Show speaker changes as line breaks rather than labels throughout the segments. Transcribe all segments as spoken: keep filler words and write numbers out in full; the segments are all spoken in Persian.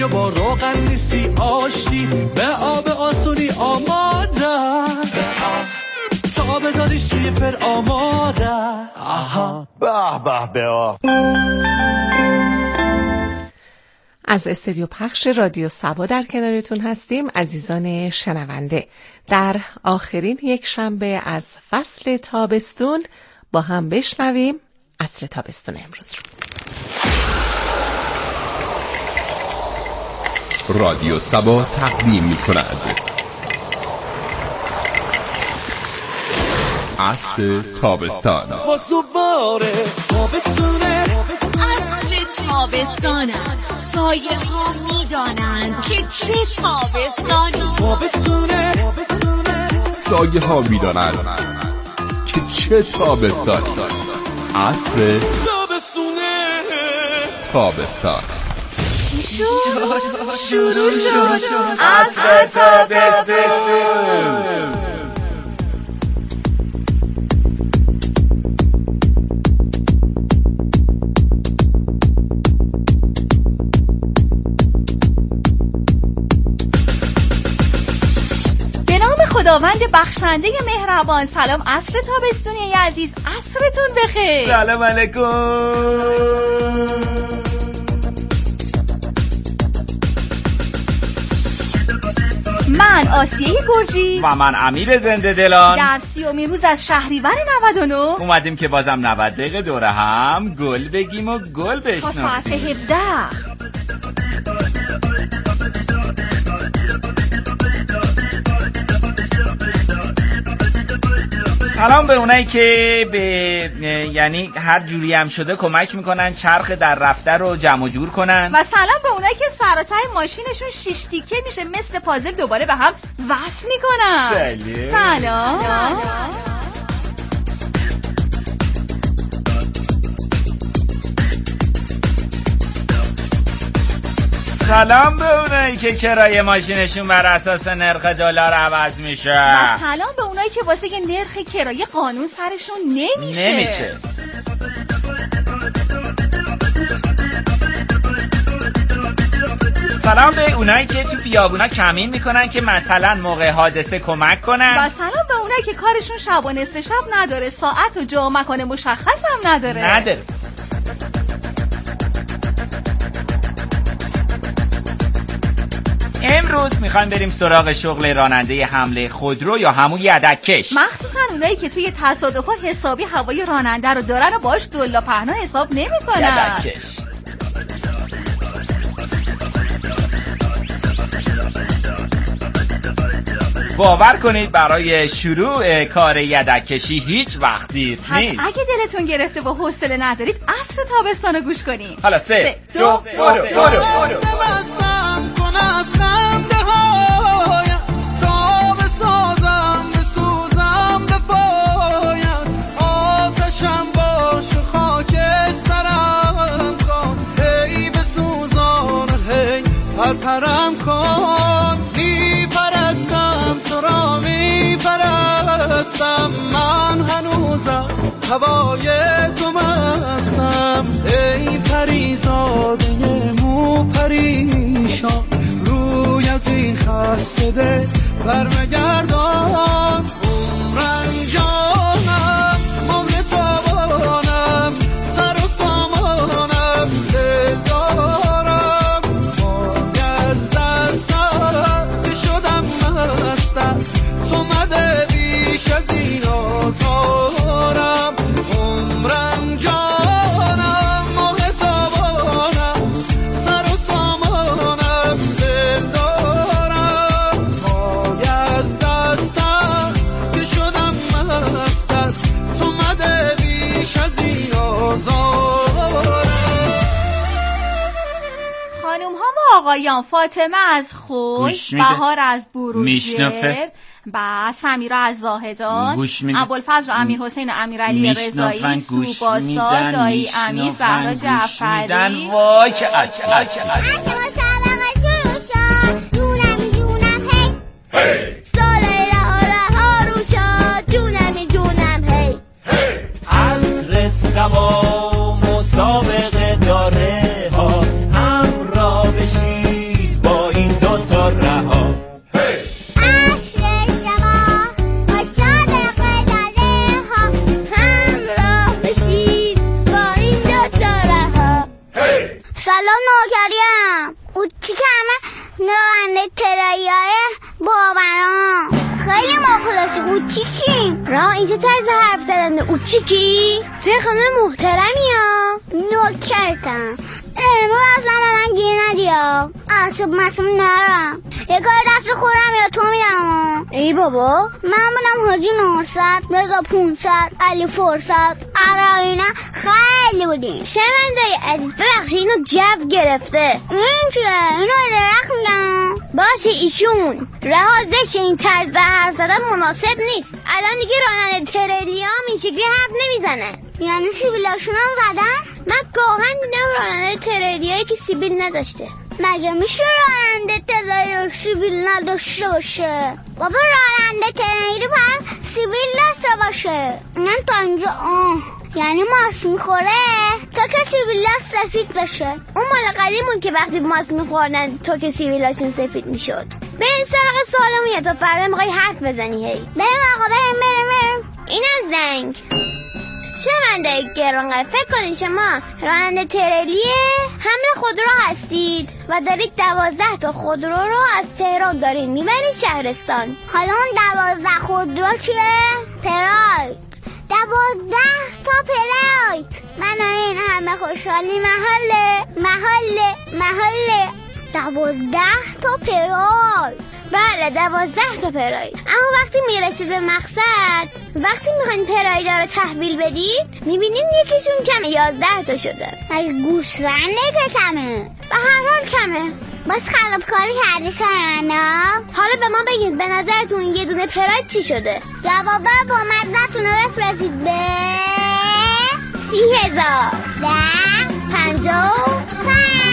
با روغن نیستی آشتی به آب آسونی آماده تا بذاریش توی فر آماده. آها
به به به.
از استودیو پخش رادیو سبا در کنارتون هستیم عزیزان شنونده. در آخرین یک شنبه از فصل تابستون با هم بشنویم عصر تابستون امروز رو.
رادیو سبا تقدیم می کند عصر تابستان.
واسوباره تابستونه،
عصر تابستان است. سایه ها می دانند که چه تابستانی.
تابستونه،
سایه ها می دانند که چه تابستانی. عصر
تابستونه،
تابستان
شروع شروع شد
عصر تابستون.
خداوند بخشنده مهربان، سلام عصر تابستونی عزیز، عصرتون بخیر.
سلام علیکم.
من آسیه گرجی
و من امیر زنده دلان
در سیومین روز از شهریور نود و نه
اومدیم که بازم نود دقیقه دوره هم گل بگیم و گل
تا
بشناسیم.
ساعت هفده.
سلام به اونایی که به یعنی هر جوری هم شده کمک میکنن چرخ در رفته رو جمع و جور کنن.
و سلام به اونایی که سر و ته ماشینشون شش تیکه میشه مثل پازل دوباره به هم وصل میکنن.
بله.
سلام, سلام.
سلام به اونایی که کرایه ماشینشون بر اساس نرخ دلار عوض میشه.
و سلام به اونایی که واسه نرخ کرایه قانون سرشون نمیشه.
نمیشه. سلام به اونایی که تو بیابونا کمین میکنن که مثلا موقع حادثه کمک کنن.
و سلام به اونایی که کارشون شب و نصف شب نداره، ساعت و جا و مکان مشخص هم نداره.
نداره. امروز میخوایم بریم سراغ شغل راننده حمله خودرو یا همون یدککش،
مخصوصا اونایی که توی تصادفات حسابی هوای راننده رو دارن و باش دلا پهنا حساب نمیکنن.
یدککش. باور کنید برای شروع کار یدککشی هیچ وقت دیر نیست.
اگه دلتون گرفته با حوصله ندارید عصر تابستانو گوش کنید.
حالا سه دو برو برو
از خنده هایت تا بسازم بسوزم به پایت، آتشم باش و خاکسترم کن، هی بسوزان هی پرپرم کن. میپرستم تو را میپرستم، من هنوز از هوای تو مستم. ای پریزاده مو پریشان، روی از این خسته دل برمگردان. عمرم جانم مهر تابانم، سر و سامانم دل دارم. پای از دستم که شدم مستم، تو مده بیش از این آزارم. عمرم جانم مهر تابانم، سر و سامانم دل دارم. پای از دستم که شدم مستم، تو مده بیش از این آزارم.
خانوم ها و آقایان، فاطمه از خوش، بهار از بروجرد، با سمیرا از زاهدان، ابوالفضل و امیرحسین و امیرعلی رضایی، سوباسا، دایی امیر، زهرا جعفری.
وای چه عشق عشق
عصر سبا مسابقه داره ها، هم را بشین
ترایای باوران. خیلی مخلصی اوچیکی. راه این چه طرز حرف زدن اوچیکی؟ توی خانم محترمی ها. نوکرتم. امرو اصلا من گیر ندیا. عصب مسئول نرم. یه کار دست خورم یا تو میدم. ای بابا من بودم حاجی نهصد، رضا پونصد، علی فرصد، عراقینا خیلی بودیم. شرمندهی عزیز ببخشی اینو جو گرفته. این چیه؟ اینو درخ میگم. باشه ایشون رهازش این طرز حرف زدن مناسب نیست. الان دیگه راننده ترلی ها این شکلی حرف نمیزنه. یعنی سیبیلاشون هم زدن؟ من گاهن دیدم راننده ترلی هایی که سیبیل نداشته. مگه میشه راننده ترلی سیبیل نداشته باشه؟ بابا راننده ترلی پر سیبیل داشته باشه. من تا اینجا آه یعنی ماست میخوره تا که سیبیلاش سفید بشه. اون مال قدیمون که وقتی ماست میخوردن تا که سیبیلاشون سفید میشد. بریم سراغ سوالمون یا تا فردا میخوای حرف بزنی. هی بریم آقا بریم بریم بریم. اینم زنگ. شنونده گرانقدر فکر کنید شما راننده ترلیه حمل خودرو هستید و دارید دوازده تا خودرو رو از تهران دارین میبرید شهرستان. حالا اون دوازده خودرو چیه؟ پراید. دوازده تا پراید. من این همه خوشحالی محله محله محله. دوازده تا پراید. بله دوازده تا پراید. اما وقتی میرسید به مقصد، وقتی میخواین پرایدا رو تحویل بدید میبینید یکیشون کمه، یازده تا شده. مگه گوسفنده که کمه؟ به هر حال کمه. باز خرابکاری کردی سرمنا. حالا به ما بگید به نظرتون یه دونه پراید چی شده؟ جوابه با مدرتون رو بفرستید به سی هزار ده پنجاه و پنج.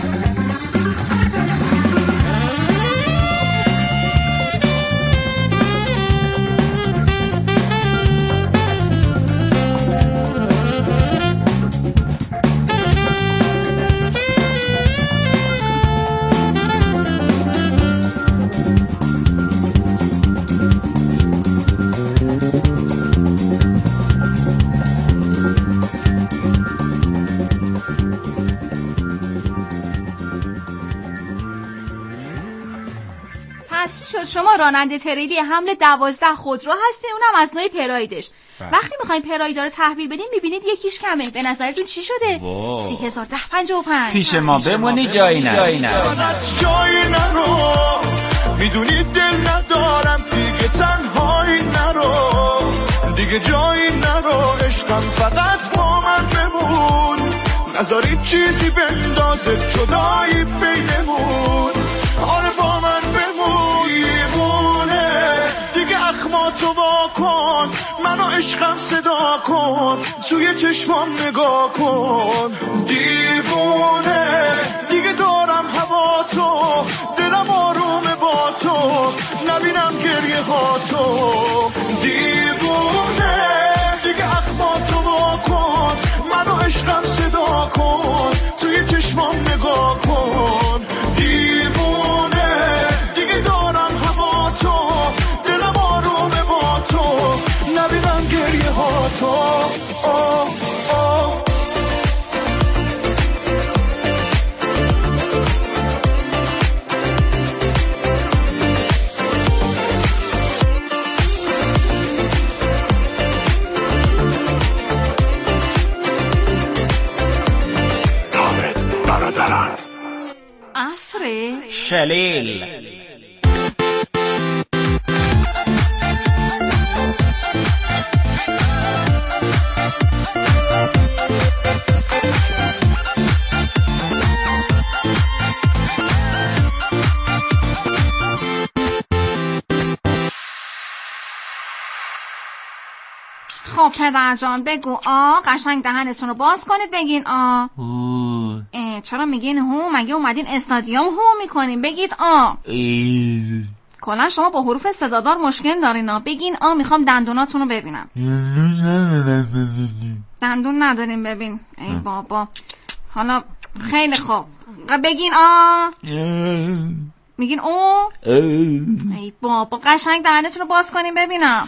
شما راننده تریلی حمل دوازده خودرو هستین، اونم از نوع پرایدش. وقتی میخواین پرایدا رو تحویل بدین میبینید یکیش کمه. به نظرتون چی شده؟ سی هزار ده پنجاه و پنج.
پیش ما بمونی جایی نه جایی نه
جایی نرو. میدونی دل ندارم دیگه تنهایی نرو. دیگه جایی نرو. عشقم فقط با من بمون. نذاری چیزی بندازه جدایی بینمون. آره با من بمون. اخماتو وا کن. منو عشقم صدا کن. توی چشمام نگاه کن. دیوونه دیگه دارم هوا تو. دلم آرومه با تو. نبینم گریه ها تو. دیوونه دیگه اخماتو وا کن. منو عشقم صدا کن. توی چشمام نگاه کن. دیوونه دیگه دارم هوا تو. نبینم گریه ها تو. آه آه.
تابت برادران.
عصر
شلیل.
خب پدر جان بگو آ. قشنگ دهنتون رو باز کنید بگین آ. چرا میگین هو؟ مگه اومدین استادیوم هو میکنین؟ بگید آ. کلا شما با حروف صدادار مشکل دارین آ. بگین آ. میخوام دندوناتون رو ببینم. دندون نداریم ببین. ای بابا. حالا خیلی خوب بگین آ. میگین او؟ ای بابا قشنگ دهنتون رو باز کنیم ببینم.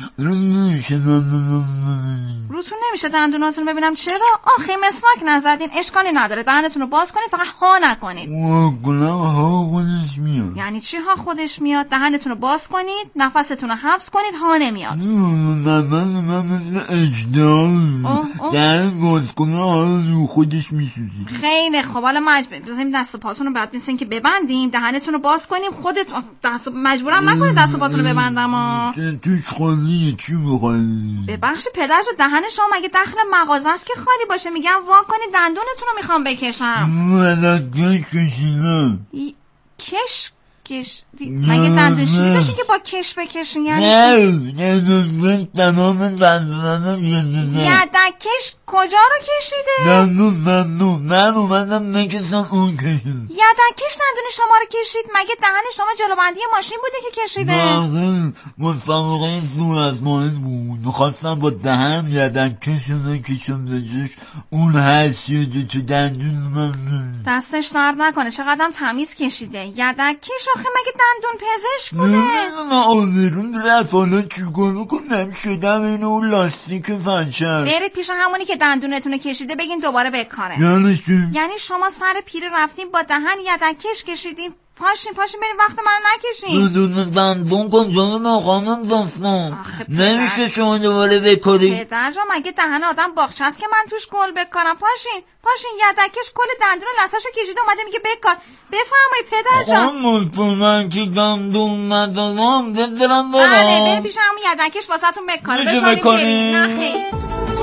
روتون نمیشه دندوناتون رو ببینم. چرا؟ آخه مسواک نزدین. اشکالی نداره. دهنتون رو باز کنید فقط ها نکنید.
ها خودش میاد.
یعنی چی ها خودش میاد؟ دهنتون رو باز کنید، نفستون رو حبس کنید، ها نمیاد.
من من مثل اجدار دهن باز کنه رو خودش میسوزی.
خیلی خب، حالا مجبور بزنیم دست و پاتون رو بعد میسین که ببندیم، دهنتون رو باز کنیم. خودت دست مجبورم نکنید دست و پاتون رو ببندم ها.
توش خالیه، چی میخوایی؟
ببخشید پدر جو، دهن شما مگه داخل مغازه است که خالی باشه؟ میگم وا کنید دندونتون رو میخوام بکشم.
من کش کشیدم.
کش کش مگه دندون شیری داشتی که با کش بکشین؟ یعنی
نه نه تمام دندونم
یدکش کجا رو کشیده؟
دندون دندون من اومدم نکشم اون کشید.
یدکش دندون شما رو کشید؟ مگه دهن شما جلوبندی ماشین بوده که کشیده؟
نه مسابقه صورت ماهی بود، میخواستم با دهن یدکش رو نکشم بجش اون حسیده تو دندون من.
دستش درد نکنه، چقدرم تمیز کشیده. یدکش آخه مگه دندون پزشک بوده؟
نه نه آنرون رفت، حالا چیکار کنم؟ شدم اینو اون لاستیک فنشر.
برید پیش همونی که دندونتون کشیده بگین دوباره بکنه.
یعنی چی؟
یعنی شما سر پیری رفتین با دهن یدکش کشیدین؟ پاشین پاشین بریم، وقت منو نکشین.
دندون دندون کجا من خانم دستم نمیشه شما دوباره بکنی.
پدر جا مگه دهن آدم باغچه است که من توش گل بکنم؟ پاشین پاشین، یدکش کل دندون لثه‌شو کشیده اومده میگه بکن. بفرمایید پدر جان.
خانم من که دندون ندارم بذارم برم.
بله بریم پیش همون یدکش واسهتون بکنه.
میشه بکنی؟
نه خیر.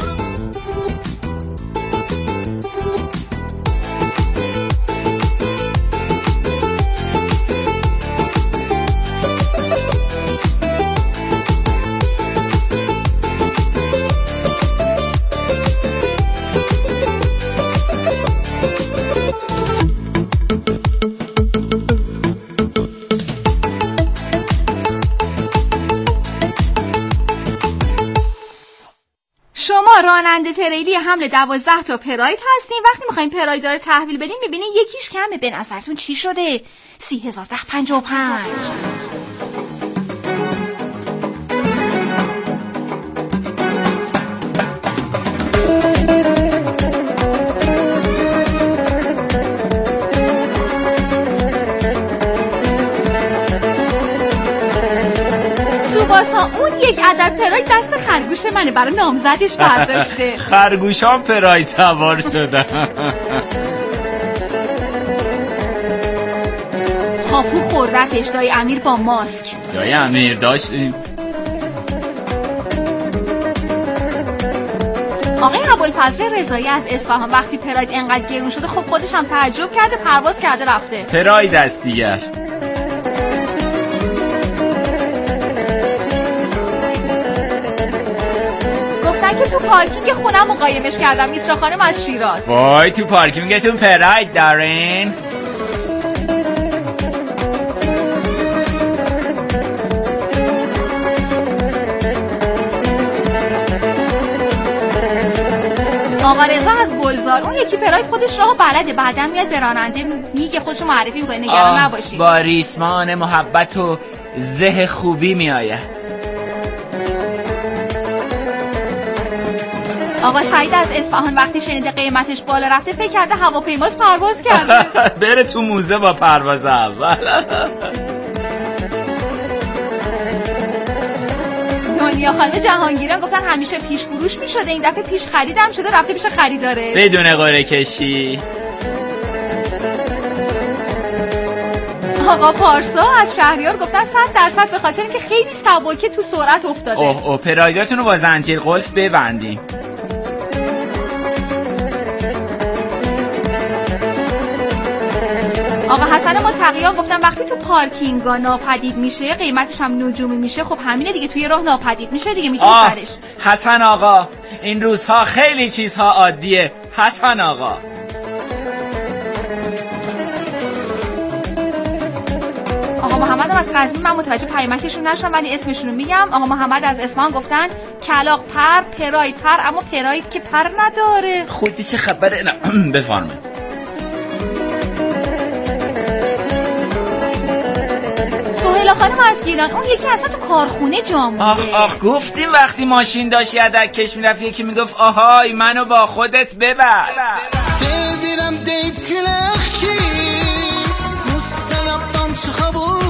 شما راننده تریلی حمل دوازده تا پراید هستین. وقتی میخواین پراید رو تحویل بدین میبینین یکیش کمه. به نظرتون چی شده؟ سی هزار ده پنجاه و پنج. سوباسا اون یک عدد پراید دست خرگوش منه، برای نامزدش برداشته.
خرگوش هم پراید سوار شدن.
هاپو خوردتش دای امیر با ماسک.
دای امیر داشتیم.
آقای ابوالفضل رضایی از اصفهان وقتی پراید انقدر گرون شده خب خودش هم تعجب کرده، پرواز کرده رفته.
پراید است دیگر.
که تو پارکینگ خونم مقایمش کردم. میسرا خانم از شیراز.
وای تو پارکینگتون پراید دارین؟
آقا رضا از گلزار اون یکی پراید خودش راهو بلده، بعدم میاد به راننده میگه خودشو معرفی میکنه، نگران نباشید.
با ریسمان محبت و زه خوبی میآید.
آقا سعید از اصفهان وقتی شنیده قیمتش بالا رفته فکر کرده هواپیماست پرواز کرده.
بره تو موزه با پرواز اول.
دنیا خانم جهانگیران گفتن همیشه پیش فروش میشده، این دفعه پیش خریدم شده رفته پیش خریداره
بدون قرعه کشی.
آقا پارسا از شهریار گفتن صد درصد به خاطر اینکه خیلی سبکه تو سرعت افتاده.
اوه اوه پرایداتون رو با زنجیر قلف ببندیم.
آقا حسن متقیان گفتن وقتی تو پارکینگا ناپدید میشه قیمتش هم نجومی میشه، خب همینه دیگه، توی راه ناپدید میشه دیگه، میگه سرش.
حسن آقا این روزها خیلی چیزها عادیه. حسن آقا
آقا محمد از قزوین من متوجه پیامکشون نشدم ولی اسمشون رو میگم. آقا محمد از اصفهان گفتن کلاغ پر پراید پر، اما پراید که پر نداره.
خودی چه خبره؟ بفرمایید.
سهیلا خانم از گیلان اون یکی اصلا تو کارخونه جا مونده.
آخ آخ گفتیم وقتی ماشین داشت یدک کش میرفت یکی میگفت آهای منو با خودت ببر.
Sevdirem deyip gülex ki Musa yaptan çıxab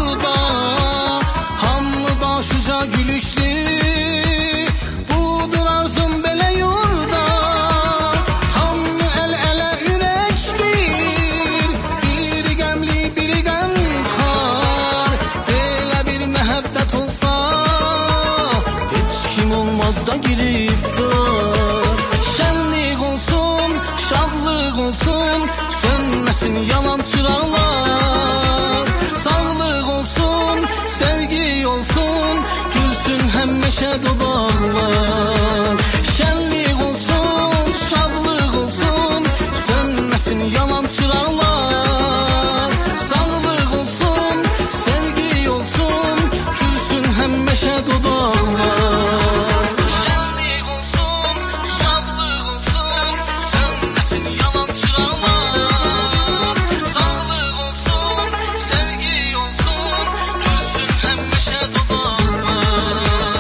iftar. Şenlik olsun, şadlık olsun, sönmesin yalan çıraqlar. Sağlık olsun, sevgi olsun, gülsün hem meşe dodaqlar. Şenlik olsun, şadlık olsun, sönmesin yalan çıraqlar. Sağlık olsun, sevgi olsun, gülsün hem meşe dodaqlar. Şenlik olsun, şadlık olsun, sönmesin yalan çıraqlar. Sağlık olsun, sevgi olsun, gülsün hem meşe dodaqlar.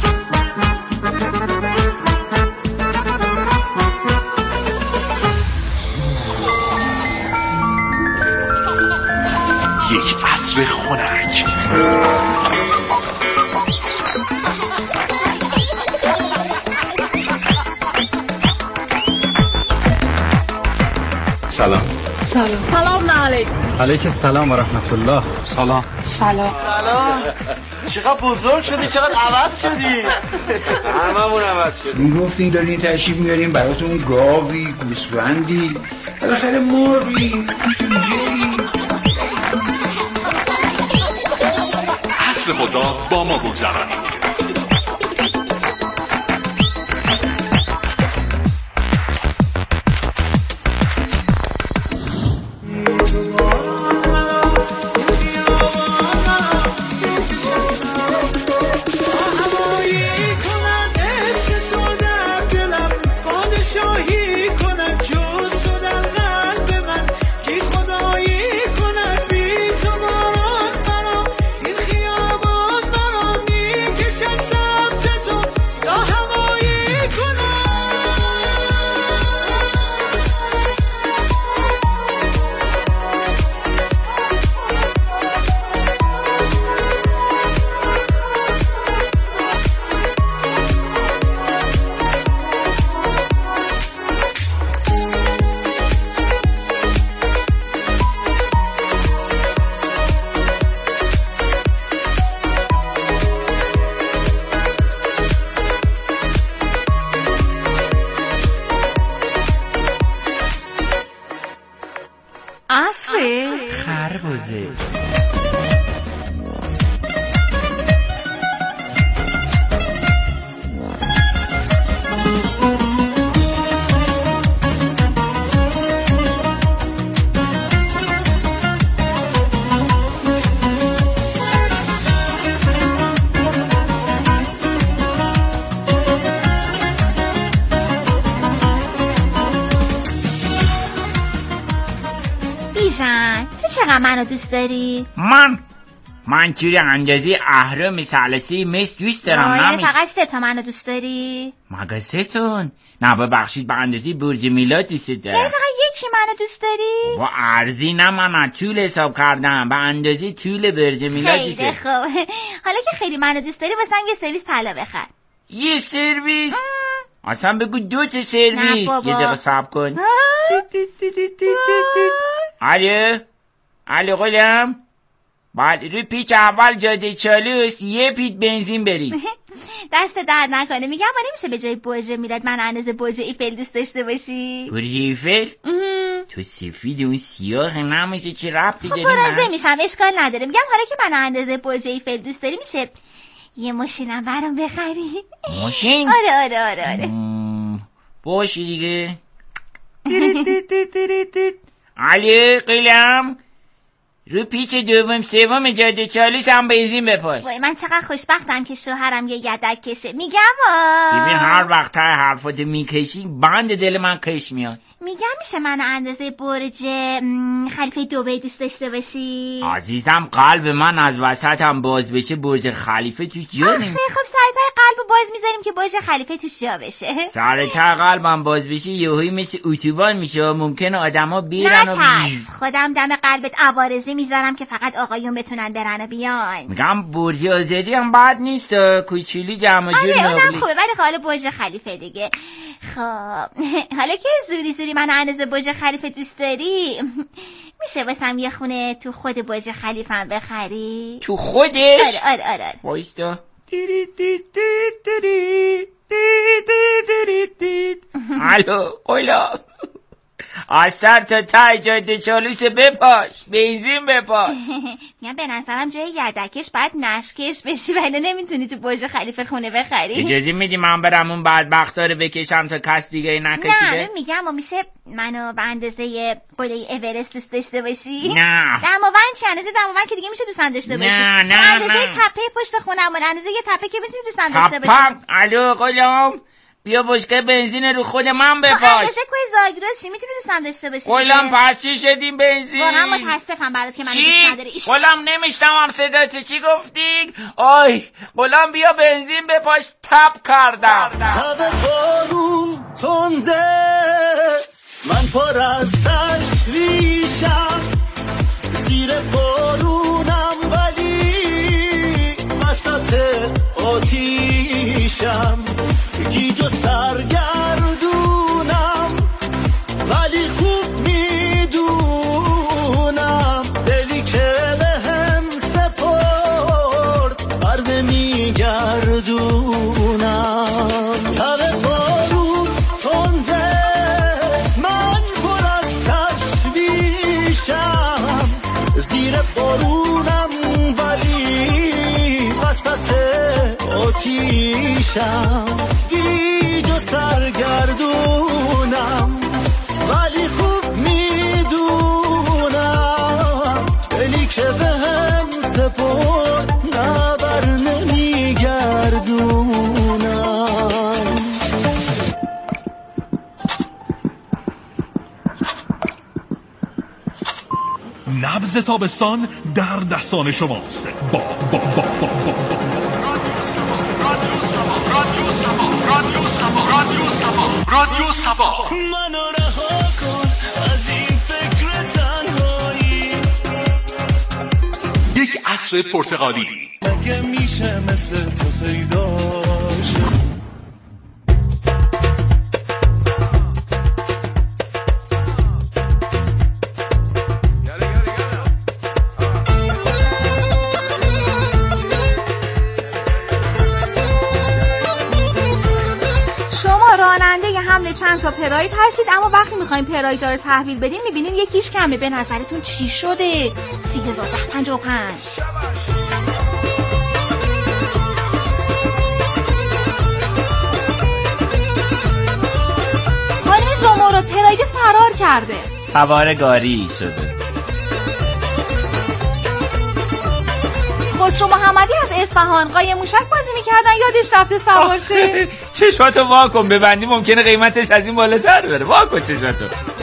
یک عصر خنک.
سلام.
سلام. سلام علیکم.
علیک السلام و رحمت الله.
سلام. سلام.
سلام. چقدر بزرگ شدی، چقدر عوض شدی.
هممون عوض شدیم. میگفتین دارین تشریف میارین براتون گاوی، گوسفندی، بالاخره مرغی، جوجه‌ای.
عصر خود را با ما بگذرانید.
خربزه.
بیژن تو چقدر منو دوست داری؟
من من توی اندازه اهرام ثلاثی مثل دوست دارم.
یعنی فقط سه تا منو دوست داری؟
مگه سه تون؟ نه ببخشید به اندازه برج میلاد دوست دارم.
یعنی فقط یکی منو دوست داری؟
با ارزی نه من طول حساب کردم به اندازه طول برج میلاد دوست دارم.
خیلی خوب. حالا که خیلی منو دوست داری واسم یه سرویس طلا بخر.
یه سرویس؟ اصلا بگو دو تا سرویس. یه دقیقه صبر کن. الو الو قلم بعد روی پیچ اول جاده چالوس یه پیت بنزین برید.
دست درد نکنه. میگم ما نمیشه به جای برج میلاد من اندازه برج ایفل دوست داشته باشی؟
برج ایفل؟ تو سفید اون سیاه نمیشه چه ربطی داری؟
خب برازه میشم اشکال نداره. میگم حالا که من اندازه برج ایفل دوست داری میشه یه ماشینم برام بخری.
ماشین؟
آره آره آره آره
باشی دیگه. علی قلم رو پیچ دوم سوم جاده چالوس هم بنزین بپاش.
وای من چقدر خوشبختم که شوهرم یه یدک کشه. میگم آه
ببین هر وقت ته حرفاتو میکشی بند دل من کش میاد.
میگم میشه من اندازه برج خلیفه دبی دوست داشته باشی؟
عزیزم قلب من از وسط هم باز بشه برج خلیفه توش جا نمی
خب سرتای قلب باز میذاریم که برج خلیفه توش جا بشه.
سرتای قلبم باز بشه یهویی مثل اتوبان میشه، ممکنه آدما بیرن و
نترس خودم دم قلبت عوارضی میذارم که فقط آقایون بتونن برن و بیان.
میگم برج آزادی هم بد نیست، کوچولی جمع جور
نقلی.
آره اونم
خوبه ولی حالا برج خلیفه دیگه. خب حالا که زوری زوری من اندازه برج خلیفه دوست داری میشه واسم یه خونه تو خود برج خلیفه هم بخری؟
تو خودش؟
آره آره آره
وایستا. الو قلا از سر تا ته جاده چالوس بپاش، بنزین بپاش.
میگم به نظرم جای یدکش باید نشکش بشی ولی نمیتونی تو برج خلیفه خونه بخری.
اجازه میدی من برم اون بدبختا رو بکشم تا کس دیگه نکشیده؟
نه میگم و میشه منو به اندازه قله اورست دوست داشته باشی؟
نه
دماوند چه اندازه دماوند که دیگه میشه دوست داشته باشی؟
نه نه
اندازه
نه
تپه پشت خونمون، اندازه یه تپه که میتونی دوست داشته باشی.
تپم. الو قلام بیا بشکه بنزین رو خود من بپاش.
اندازه کوی زاگرس چی میتونی دوست داشته باشی؟
قلام پس چی شدیم بنزین؟
واقعا متاسفم برات که من دوست نداری.
قلام نمیشتم صداتو، چی گفتی؟ آی قلام بیا بنزین بپاش، تپ کردم.
تب بارون تنده من پر از تشویشم، زیر بارونم ولی وسط آتیشم، گیج و سرگردونم ولی خوب میدونم دلی که به هم سپرد بر نمیگردونم. تب بارون تنده من پر از تشویشم، زیر بارونم ولی وسط آتیشم، گیج و سرگردونم ولی خوب میدونم دلی که به هم سپرد نه بر نمیگردونم.
نبض تابستان در دستان شماست. با با با با با با رادیو سبا رادیو سبا رادیو سبا رادیو سبا رادیو سبا
منو رها کن از این فکر تنهایی.
یک عصر پرتغالی.
مگه میشه مثل تو پیدا شه؟
حمله چند تا پراید هستید، اما وقتی میخوایم پراید رو تحویل بدیم میبینین یکیش کمه. به نظرتون چی شده؟ سی هزار ده پنج و پنج. خانم زمورد پراید فرار کرده،
سوار گاری شده.
خسرو محمدی از اصفهان قایم موشک بازی میکردن یادش رفته سوار شه.
چشماتو واکن ببندی ممکنه قیمتش از این بالاتر بره. واکن چشماتو.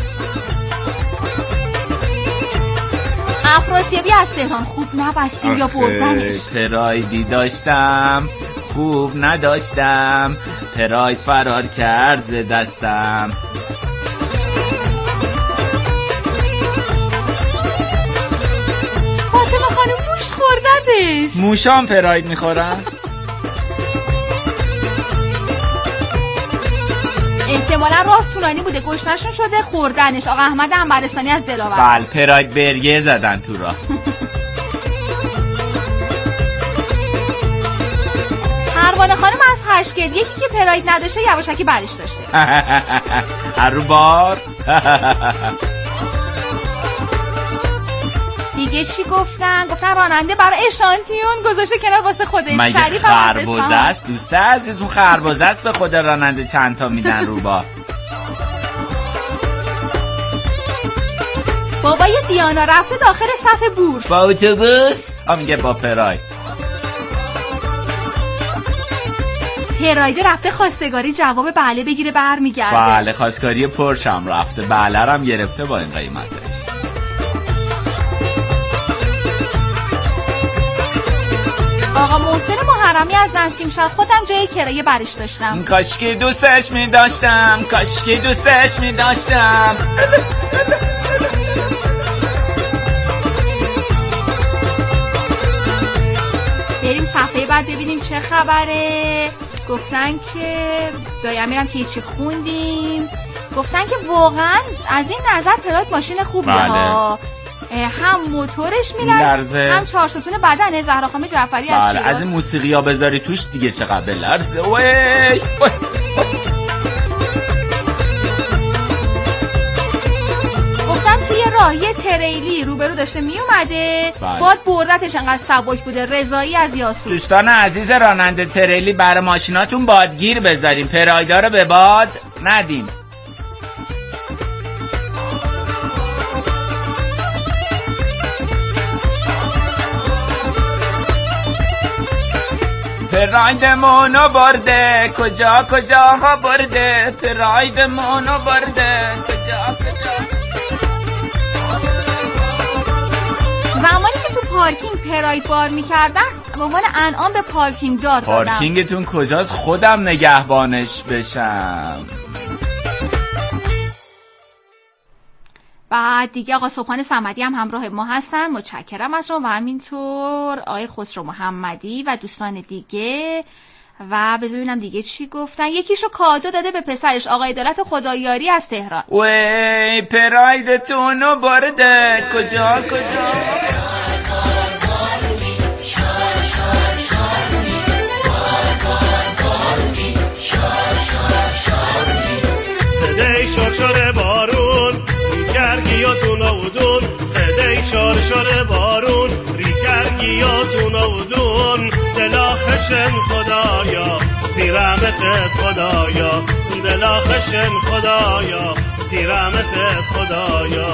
افراسیابی از تهران خوب نبستیم یا بردنش.
پرایدی داشتم خوب نداشتم، پراید فرار کرد ز دستم.
فاطمه خانم موش خوردتش.
موشام پراید میخورن.
احتمالا راه طولانی بوده، گشنشون شده خوردنش. آقا احمد عنبرستانی از دلاور.
بله پراید برگه زدن تو راه.
پروانه خانم از هشگل یکی که پراید نداشته یواشکی برش داشته.
هر رو بار.
دیگه چی گفتن؟ گفتن راننده برای اشانتیون گذاشته کنار واسه خودش.
مگه خربزه است دوسته عزیزون؟ خربزه است به خود راننده چند تا میدن رو بار.
بابای دیانا رفته داخل صف بورس
با اتوبوس. آ میگه با پراید.
پراید رفته خواستگاری جواب بله بگیره برمیگرده.
بله خواستگاری پرشم رفته، بله هم گرفته با این قیمتش.
آقا محسن محرمی از نسیم شهر خودم جای کرایه برش داشتم.
کاش که دوستش می داشتم، کاش که دوستش می داشتم.
بریم صفحه بعد ببینیم چه خبره. گفتن که دایم میرم که چی خوندیم. گفتن که واقعا از این نظر پراید ماشین خوبیه.
بله.
ها هم موتورش میلرزه هم چهار ستون بدنه. زهراخانم جعفری از
بله از این موسیقی ها بذاری توش دیگه چقدر بلرزه. وای
گفتم توی راه یه تریلی روبرو داشته می اومده، باد بردتش انقدر سبک بوده. رضایی از یاسو.
دوستان عزیز راننده تریلی برای ماشیناتون بادگیر بذارین، پرایدا رو به باد ندین. پرایدمونو برده کجا کجا ها برده، پرایدمونو برده کجا کجا.
زمانی که تو پارکینگ پراید بار میکردن به عنوان انعام به پارکینگ دار دادم.
پارکینگتون کجاست خودم نگهبانش بشم.
بعد دیگه آقا صبحان صمدی هم همراه ما هستن، متشکرم از شما. و همینطور آقای خسرو محمدی و دوستان دیگه. و بذار ببینم دیگه چی گفتن. یکیشو کادو داده به پسرش، آقای عدالت خدایاری از تهران.
وی پرایدتونو برده کجا کجا.
صدای شرشر بارون ریکرگیاتون آودون، صدای شرشر بارون ریکرگیاتون آودون. دلا خشن خدایا سیرمت خدایا، دلا خشن خدایا سیرمت خدایا.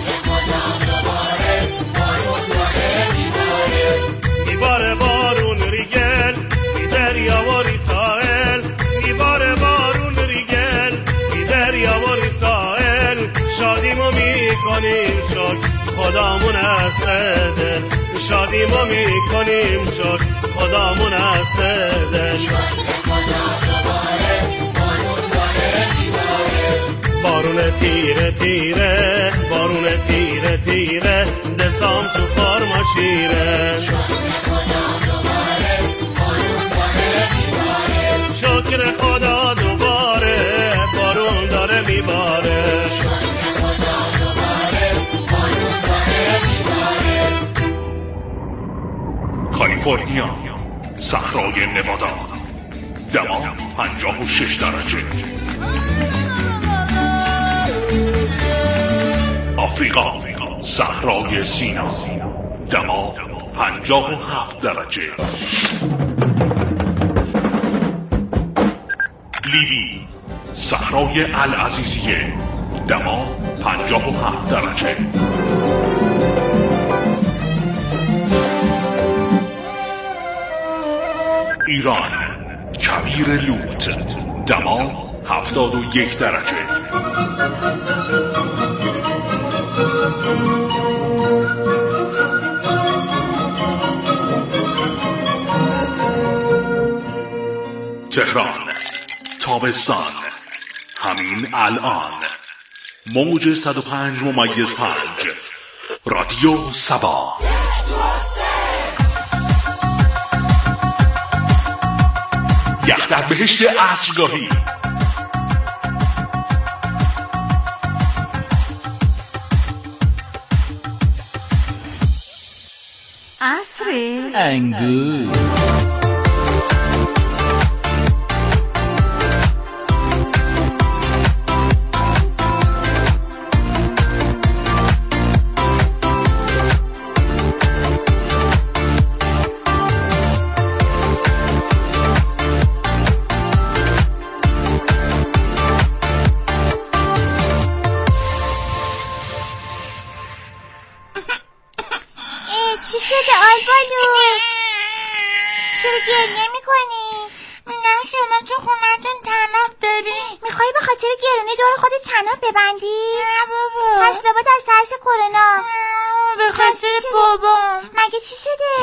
میباره بارون ریگل بی دریا و ری ساحل، میباره بارون ریگل بی دریا و ری ساحل. شادیمو میکنیم شد خدامون است دل، شادیمو میکنیم شد خدامون است دل. بارون تیره تیره بارون تیره تیره دسام تو خارما شیره. شکر خدا دوباره بارون داره میباره.
کالیفرنیا، صحرای نوادا، دما پنجاه و شش درجه. آفریقا، صحرای سینا، دما پنجاه و هفت درجه. لیبی، صحرای العزیزیه، دما پنجاه و هفت درجه. ایران، کویر لوت، دما هفتاد و یک درجه. تهران، تابستان، همین الان، موج صد و پنج ممیز پنج، رادیو سبا. یخ در بهشت عصرگاهی.
عصر
انگور.
چی شده آلبالو؟ چرا گریه میکنی؟ میگم شما تو خونتون تناب داری؟ میخوایی به خاطر گرونی دور خودت تناب ببندی؟ نه بابا. پس لابد از ترس کرونا. به خاطر بابام. مگه چی شده؟